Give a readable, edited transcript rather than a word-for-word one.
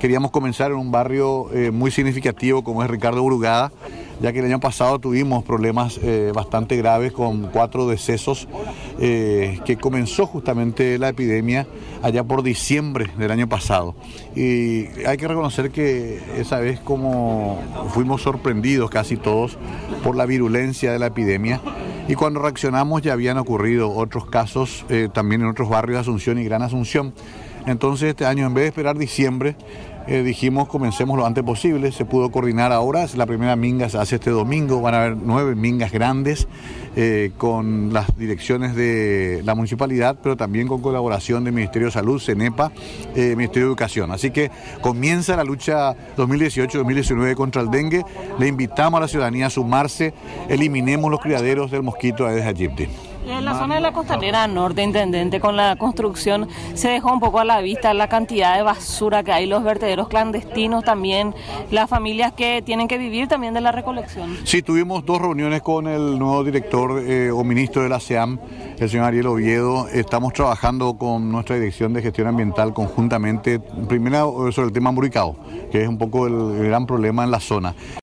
queríamos comenzar en un barrio muy significativo como es Ricardo Brugada, ya que el año pasado tuvimos problemas bastante graves con 4 decesos, que comenzó justamente la epidemia allá por diciembre del año pasado. Y hay que reconocer que esa vez como fuimos sorprendidos casi todos por la virulencia de la epidemia, y cuando reaccionamos ya habían ocurrido otros casos también en otros barrios de Asunción y Gran Asunción. Entonces este año, en vez de esperar diciembre, dijimos comencemos lo antes posible. Se pudo coordinar ahora, la primera minga se hace este domingo, van a haber 9 mingas grandes con las direcciones de la municipalidad, pero también con colaboración del Ministerio de Salud, CENEPA, Ministerio de Educación. Así que comienza la lucha 2018-2019 contra el dengue. Le invitamos a la ciudadanía a sumarse, eliminemos los criaderos del mosquito Aedes aegypti. En la zona de la Costanera Norte, intendente, con la construcción se dejó un poco a la vista la cantidad de basura que hay, los vertederos clandestinos también, las familias que tienen que vivir también de la recolección. Sí, tuvimos 2 reuniones con el nuevo director o ministro de la SEAM, el señor Ariel Oviedo. Estamos trabajando con nuestra Dirección de Gestión Ambiental conjuntamente, primero sobre el tema Muricao, que es un poco el gran problema en la zona.